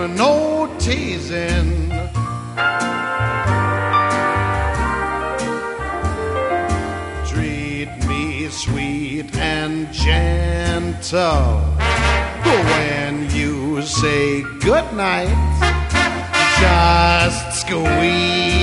no teasing. Treat me sweet and gentle when you say goodnight. Just squeeze